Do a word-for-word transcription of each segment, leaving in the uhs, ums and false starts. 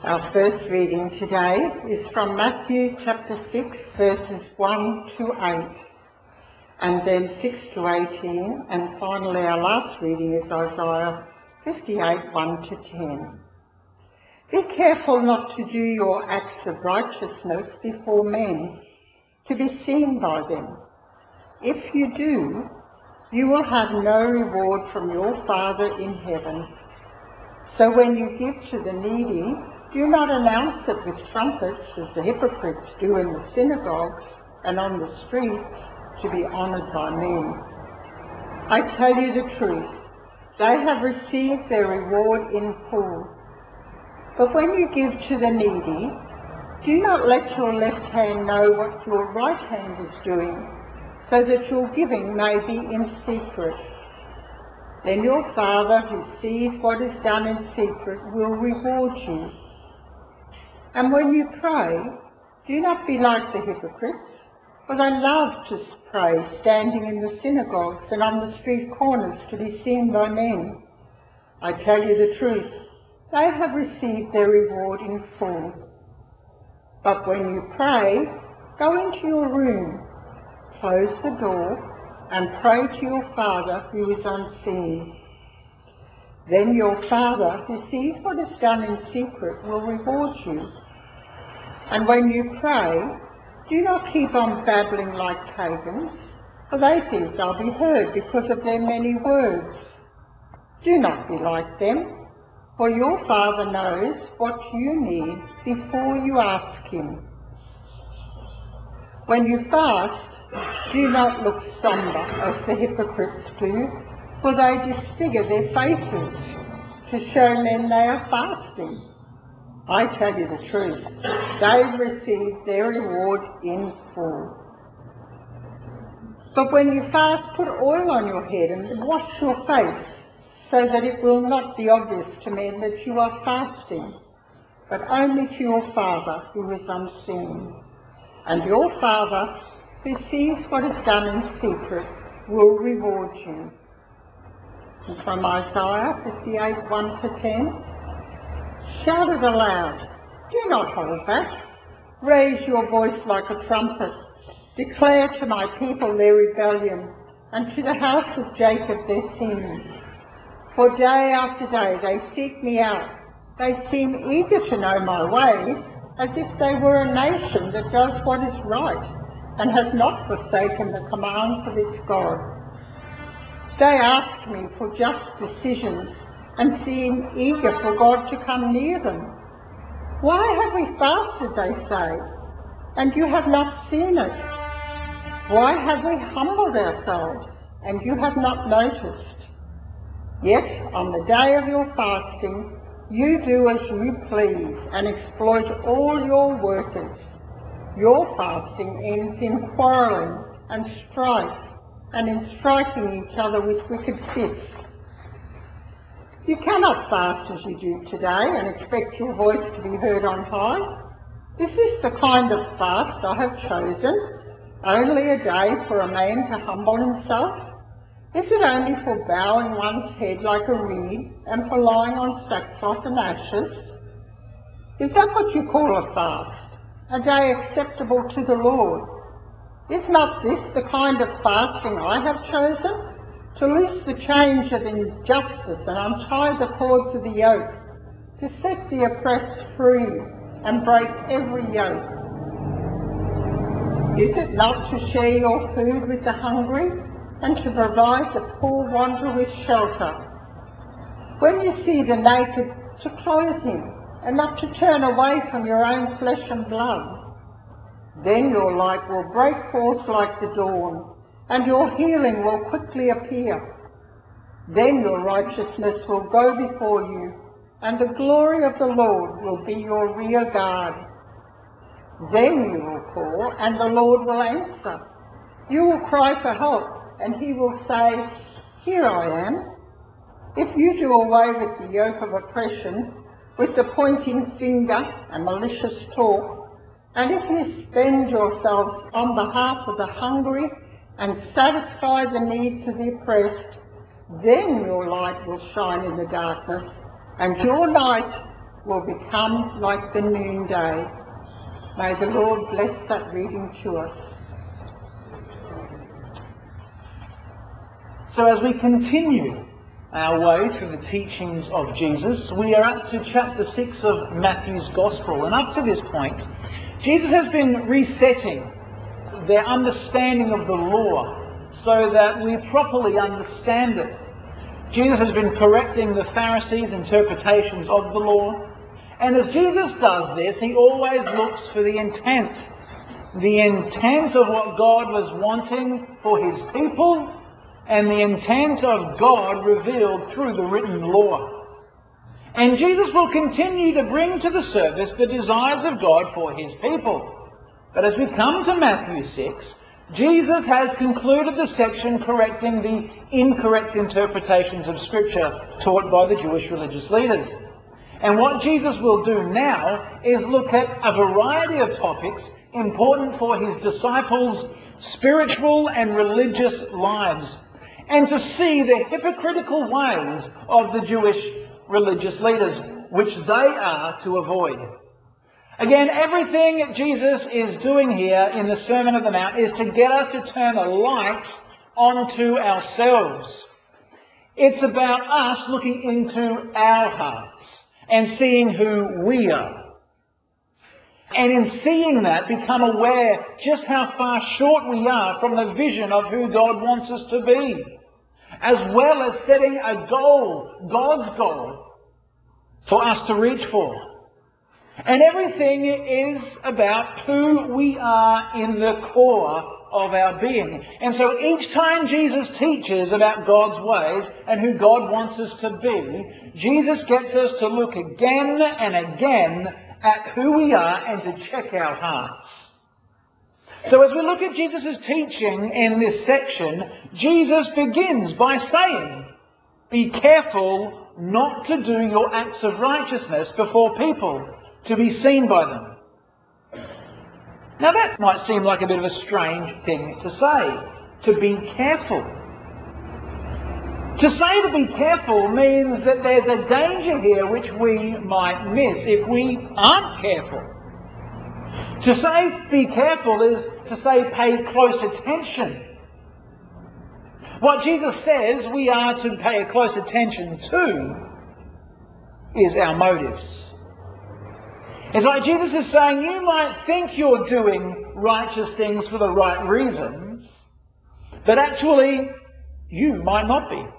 Our first reading today is from Matthew chapter six, verses one to eight, and then six to eighteen, and finally our last reading is Isaiah fifty-eight, one to ten. Be careful not to do your acts of righteousness before men, to be seen by them. If you do, you will have no reward from your Father in heaven. So when you give to the needy, do not announce it with trumpets as the hypocrites do in the synagogues and on the streets to be honoured by men. I tell you the truth, they have received their reward in full. But when you give to the needy, do not let your left hand know what your right hand is doing, so that your giving may be in secret. Then your Father who sees what is done in secret will reward you. And when you pray, do not be like the hypocrites, for they love to pray standing in the synagogues and on the street corners to be seen by men. I tell you the truth, they have received their reward in full. But when you pray, go into your room, close the door, and pray to your Father who is unseen. Then your Father who sees what is done in secret will reward you. And when you pray, do not keep on babbling like pagans, for they think they'll be heard because of their many words. Do not be like them, for your Father knows what you need before you ask him. When you fast, do not look sombre as the hypocrites do, for they disfigure their faces to show men they are fasting. I tell you the truth, they've received their reward in full. But when you fast, put oil on your head and wash your face, so that it will not be obvious to men that you are fasting, but only to your Father who is unseen. And your Father who sees what is done in secret will reward you. And from Isaiah fifty-eight, one to ten, shout it aloud, do not hold back. Raise your voice like a trumpet. Declare to my people their rebellion, and to the house of Jacob their sins. For day after day they seek me out. They seem eager to know my ways, as if they were a nation that does what is right, and has not forsaken the commands of its God. They ask me for just decisions, and seem eager for God to come near them. Why have we fasted, they say, and you have not seen it? Why have we humbled ourselves, and you have not noticed? Yet on the day of your fasting, you do as you please, and exploit all your workers. Your fasting ends in quarrelling and strife, and in striking each other with wicked fists. You cannot fast as you do today and expect your voice to be heard on high. Is this the kind of fast I have chosen? Only a day for a man to humble himself? Is it only for bowing one's head like a reed and for lying on sackcloth and ashes? Is that what you call a fast, a day acceptable to the Lord? Is not this the kind of fasting I have chosen? To loose the chains of injustice and untie the cords of the yoke, to set the oppressed free and break every yoke. Is it not to share your food with the hungry and to provide the poor wanderer with shelter? When you see the naked, to clothe him, and not to turn away from your own flesh and blood. Then your light will break forth like the dawn, and your healing will quickly appear. Then your righteousness will go before you, and the glory of the Lord will be your rear guard. Then you will call, and the Lord will answer. You will cry for help, and he will say, here I am. If you do away with the yoke of oppression, with the pointing finger and malicious talk, and if you spend yourselves on behalf of the hungry and satisfy the needs of the oppressed, then your light will shine in the darkness, and your night will become like the noonday. May the Lord bless that reading to us. So as we continue our way through the teachings of Jesus, we are up to chapter six of Matthew's Gospel. And up to this point, Jesus has been resetting their understanding of the law so that we properly understand it. Jesus has been correcting the Pharisees' interpretations of the law. And as Jesus does this, he always looks for the intent. The intent of what God was wanting for his people, and the intent of God revealed through the written law. And Jesus will continue to bring to the surface the desires of God for his people. But as we come to Matthew six, Jesus has concluded the section correcting the incorrect interpretations of Scripture taught by the Jewish religious leaders. And what Jesus will do now is look at a variety of topics important for his disciples' spiritual and religious lives, and to see the hypocritical ways of the Jewish religious leaders, which they are to avoid. Again, everything Jesus is doing here in the Sermon on the Mount is to get us to turn a light onto ourselves. It's about us looking into our hearts and seeing who we are. And in seeing that, become aware just how far short we are from the vision of who God wants us to be, as well as setting a goal, God's goal, for us to reach for. And everything is about who we are in the core of our being. And so each time Jesus teaches about God's ways and who God wants us to be, Jesus gets us to look again and again at who we are and to check our hearts. So as we look at Jesus' teaching in this section, Jesus begins by saying, be careful not to do your acts of righteousness before people, to be seen by them. Now that might seem like a bit of a strange thing to say, to be careful. To say to be careful means that there's a danger here which we might miss if we aren't careful. To say be careful is to say pay close attention. What Jesus says we are to pay close attention to is our motives. It's like Jesus is saying, you might think you're doing righteous things for the right reasons, but actually you might not be.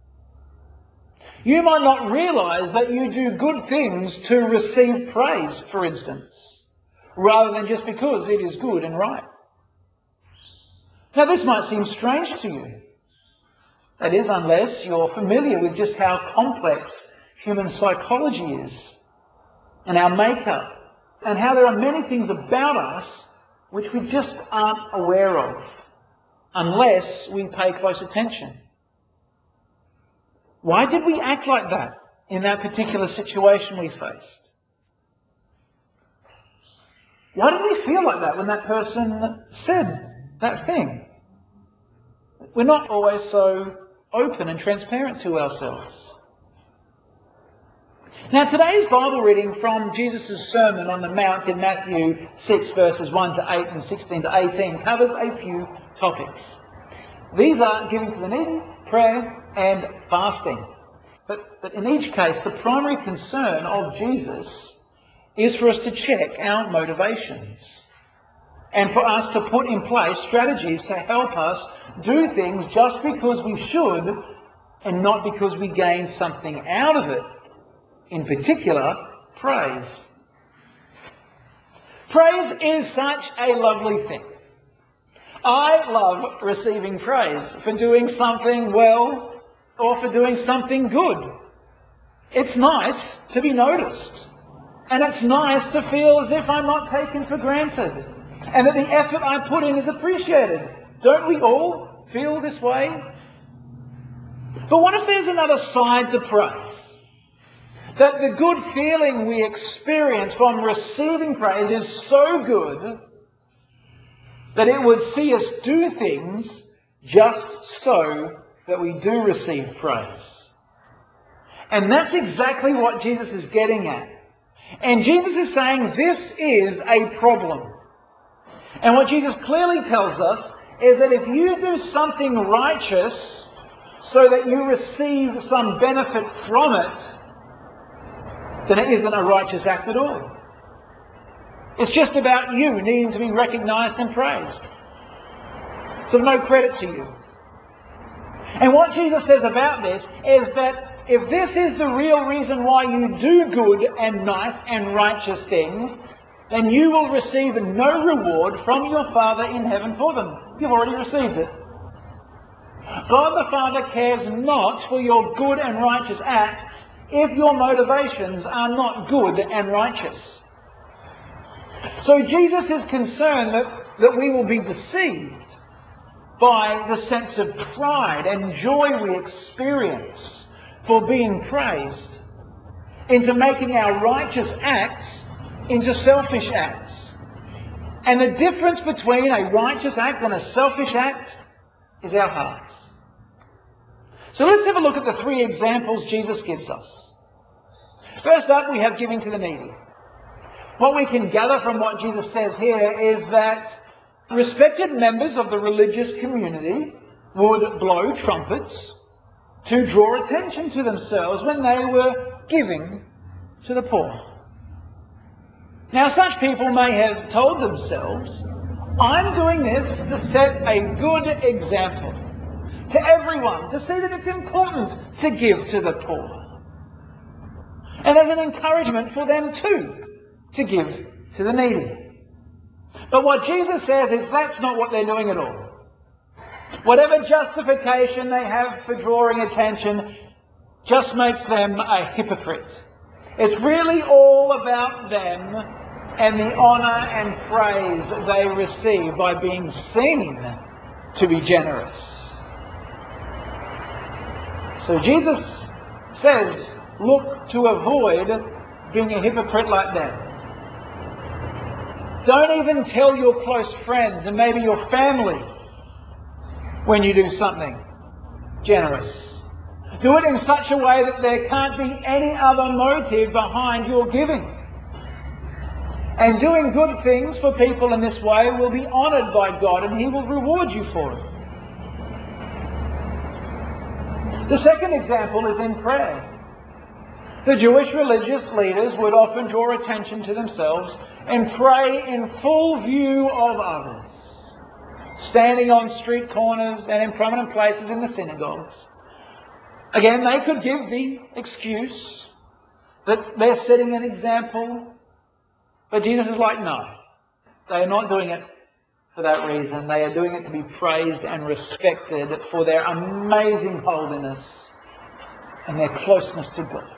You might not realise that you do good things to receive praise, for instance, rather than just because it is good and right. Now this might seem strange to you. That is, unless you're familiar with just how complex human psychology is, and our makeup, and how there are many things about us which we just aren't aware of, unless we pay close attention. Why did we act like that in that particular situation we faced? Why did we feel like that when that person said that thing? We're not always so open and transparent to ourselves. Now today's Bible reading from Jesus' Sermon on the Mount in Matthew six verses one to eight and sixteen to eighteen covers a few topics. These are giving to the needy, prayer and fasting. But, but in each case, the primary concern of Jesus is for us to check our motivations and for us to put in place strategies to help us do things just because we should and not because we gain something out of it. In particular, praise. Praise is such a lovely thing. I love receiving praise for doing something well or for doing something good. It's nice to be noticed. And it's nice to feel as if I'm not taken for granted and that the effort I put in is appreciated. Don't we all feel this way? But what if there's another side to praise? That the good feeling we experience from receiving praise is so good that it would see us do things just so that we do receive praise. And that's exactly what Jesus is getting at And Jesus is saying this is a problem. And what Jesus clearly tells us is that if you do something righteous so that you receive some benefit from it, then it isn't a righteous act at all. It's just about you needing to be recognized and praised. So no credit to you. And what Jesus says about this is that if this is the real reason why you do good and nice and righteous things, then you will receive no reward from your Father in heaven for them. You've already received it. God the Father cares not for your good and righteous acts if your motivations are not good and righteous. So Jesus is concerned that, that we will be deceived by the sense of pride and joy we experience for being praised into making our righteous acts into selfish acts. And the difference between a righteous act and a selfish act is our hearts. So let's have a look at the three examples Jesus gives us. First up, we have giving to the needy. What we can gather from what Jesus says here is that respected members of the religious community would blow trumpets to draw attention to themselves when they were giving to the poor. Now, such people may have told themselves, I'm doing this to set a good example to everyone, to see that it's important to give to the poor. And as an encouragement for them too, to give to the needy. But what Jesus says is that's not what they're doing at all. Whatever justification they have for drawing attention just makes them a hypocrite. It's really all about them and the honour and praise they receive by being seen to be generous. So Jesus says, look to avoid being a hypocrite like that. Don't even tell your close friends and maybe your family when you do something generous. Do it in such a way that there can't be any other motive behind your giving. And doing good things for people in this way will be honoured by God and He will reward you for it. The second example is in prayer. The Jewish religious leaders would often draw attention to themselves and pray in full view of others, standing on street corners and in prominent places in the synagogues. Again, they could give the excuse that they're setting an example, but Jesus is like, no, they are not doing it for that reason. They are doing it to be praised and respected for their amazing holiness and their closeness to God.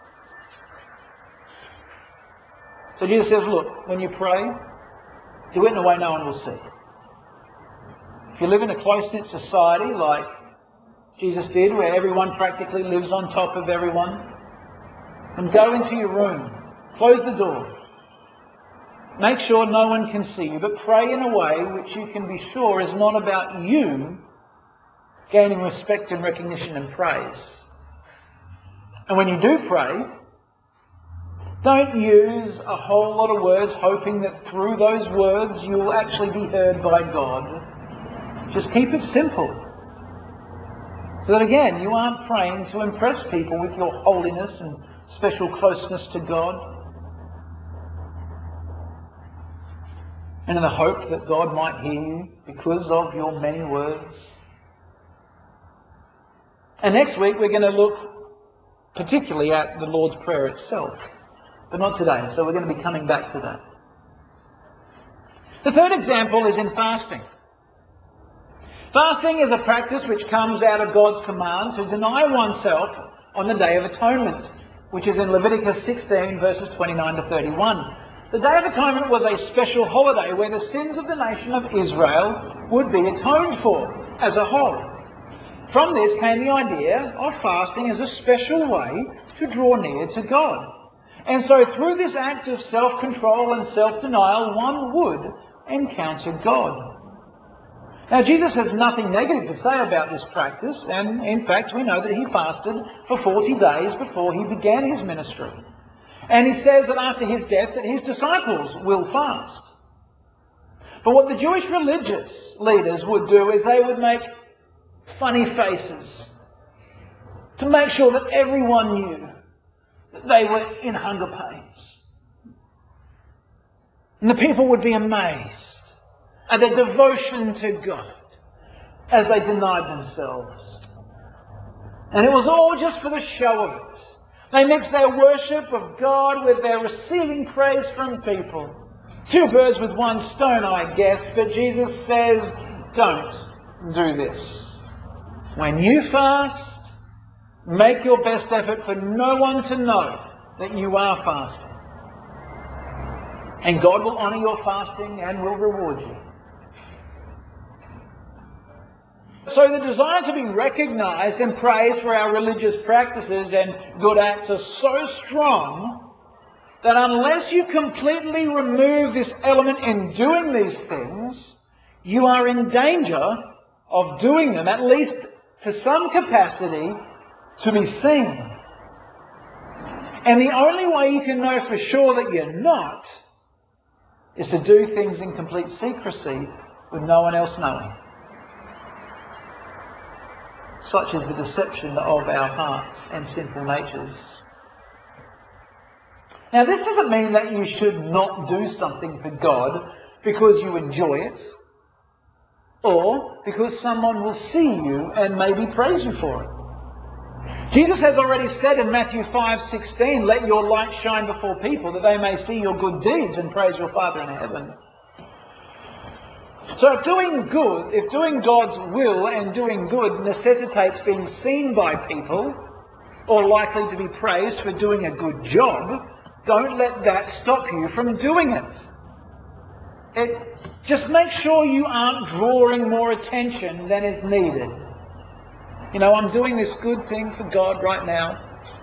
So Jesus says, look, when you pray, do it in a way no one will see. If you live in a close-knit society like Jesus did, where everyone practically lives on top of everyone, then go into your room, close the door, make sure no one can see you, but pray in a way which you can be sure is not about you gaining respect and recognition and praise. And when you do pray, don't use a whole lot of words hoping that through those words you'll actually be heard by God. Just keep it simple. So that again, you aren't praying to impress people with your holiness and special closeness to God. And in the hope that God might hear you because of your many words. And next week we're going to look particularly at the Lord's Prayer itself. But not today, so we're going to be coming back to that. The third example is in fasting. Fasting is a practice which comes out of God's command to deny oneself on the Day of Atonement, which is in Leviticus sixteen, verses twenty-nine to thirty-one. The Day of Atonement was a special holiday where the sins of the nation of Israel would be atoned for as a whole. From this came the idea of fasting as a special way to draw near to God. And so through this act of self-control and self-denial, one would encounter God. Now, Jesus has nothing negative to say about this practice, and in fact we know that he fasted for forty days before he began his ministry. And he says that after his death that his disciples will fast. But what the Jewish religious leaders would do is they would make funny faces to make sure that everyone knew that they were in hunger pains. And the people would be amazed at their devotion to God as they denied themselves. And it was all just for the show of it. They mixed their worship of God with their receiving praise from people. Two birds with one stone, I guess, but Jesus says, don't do this. When you fast, make your best effort for no one to know that you are fasting. And God will honour your fasting and will reward you. So the desire to be recognised and praised for our religious practices and good acts are so strong that unless you completely remove this element in doing these things, you are in danger of doing them, at least to some capacity, to be seen. And the only way you can know for sure that you're not is to do things in complete secrecy with no one else knowing. Such is the deception of our hearts and sinful natures. Now, this doesn't mean that you should not do something for God because you enjoy it, or because someone will see you and maybe praise you for it. Jesus has already said in Matthew five sixteen, let your light shine before people that they may see your good deeds and praise your Father in heaven. So if doing good, if doing God's will and doing good necessitates being seen by people, or likely to be praised for doing a good job, don't let that stop you from doing it. It just make sure you aren't drawing more attention than is needed. You know, I'm doing this good thing for God right now.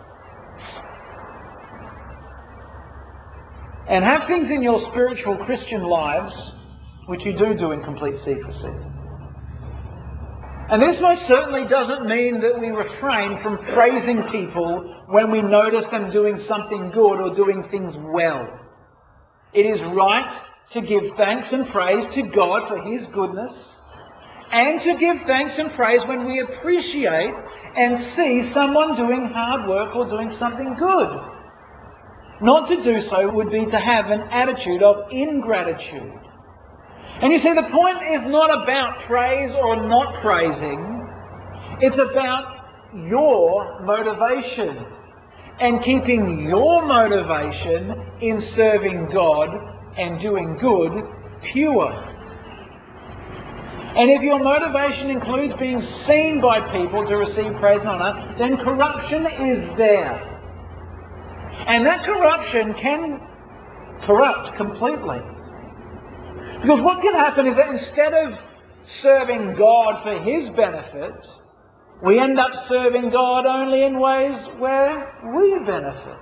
And have things in your spiritual Christian lives which you do do in complete secrecy. And this most certainly doesn't mean that we refrain from praising people when we notice them doing something good or doing things well. It is right to give thanks and praise to God for His goodness, and to give thanks and praise when we appreciate and see someone doing hard work or doing something good. Not to do so would be to have an attitude of ingratitude. And you see, the point is not about praise or not praising. It's about your motivation and keeping your motivation in serving God and doing good pure. And if your motivation includes being seen by people to receive praise and honour, then corruption is there. And that corruption can corrupt completely. Because what can happen is that instead of serving God for His benefit, we end up serving God only in ways where we benefit.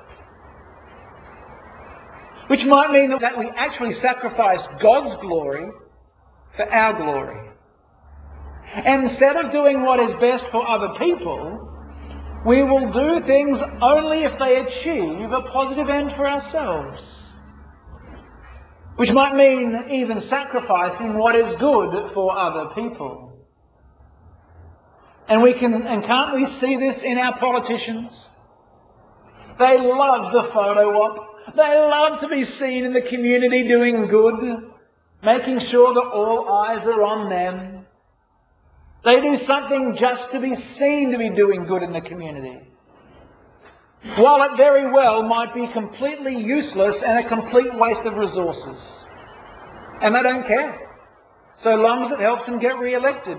Which might mean that we actually sacrifice God's glory for our glory. And instead of doing what is best for other people, we will do things only if they achieve a positive end for ourselves. Which might mean even sacrificing what is good for other people. And we can, and can't we see this in our politicians? They love the photo op. They love to be seen in the community doing good, making sure that all eyes are on them. They do something just to be seen to be doing good in the community, while it very well might be completely useless and a complete waste of resources. And they don't care, so long as it helps them get re-elected.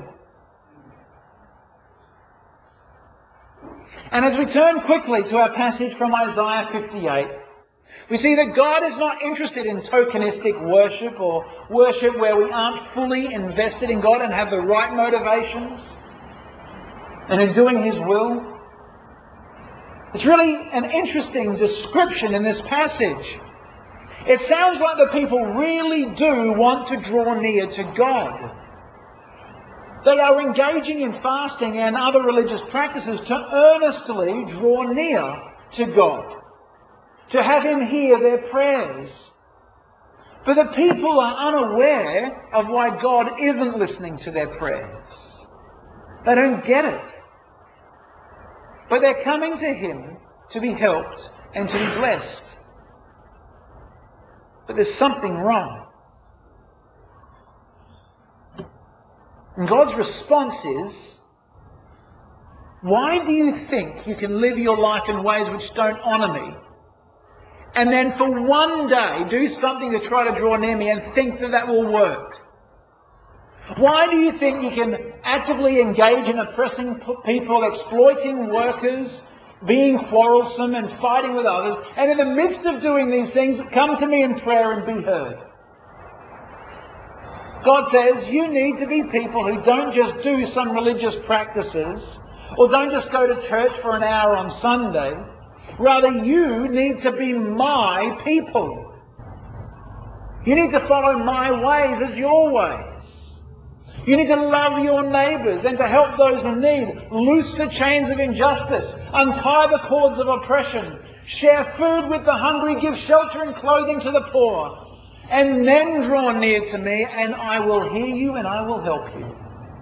And as we turn quickly to our passage from Isaiah fifty-eight, we see that God is not interested in tokenistic worship or worship where we aren't fully invested in God and have the right motivations and in doing His will. It's really an interesting description in this passage. It sounds like the people really do want to draw near to God. They are engaging in fasting and other religious practices to earnestly draw near to God, to have Him hear their prayers. But the people are unaware of why God isn't listening to their prayers. They don't get it. But they're coming to Him to be helped and to be blessed. But there's something wrong. And God's response is, why do you think you can live your life in ways which don't honour me? And then for one day do something to try to draw near me and think that that will work? Why do you think you can actively engage in oppressing people, exploiting workers, being quarrelsome and fighting with others, and in the midst of doing these things, come to me in prayer and be heard? God says you need to be people who don't just do some religious practices, or don't just go to church for an hour on Sunday. Rather, you need to be my people. You need to follow my ways as your ways. You need to love your neighbours and to help those in need. Loose the chains of injustice. Untie the cords of oppression. Share food with the hungry. Give shelter and clothing to the poor. And then draw near to me, and I will hear you and I will help you.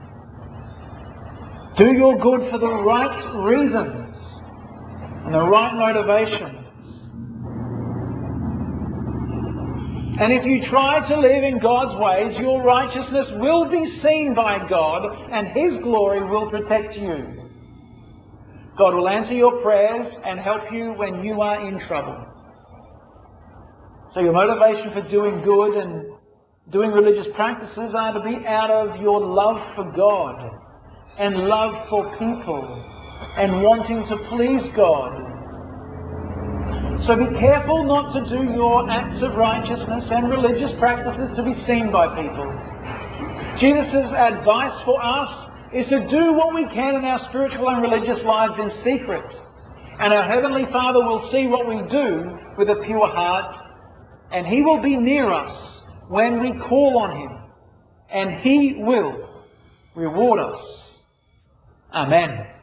Do your good for the right reasons and the right motivations. And if you try to live in God's ways, your righteousness will be seen by God and His glory will protect you. God will answer your prayers and help you when you are in trouble. So your motivation for doing good and doing religious practices are to be out of your love for God and love for people and wanting to please God. So be careful not to do your acts of righteousness and religious practices to be seen by people. Jesus' advice for us is to do what we can in our spiritual and religious lives in secret. And our Heavenly Father will see what we do with a pure heart, and He will be near us when we call on Him, and He will reward us. Amen.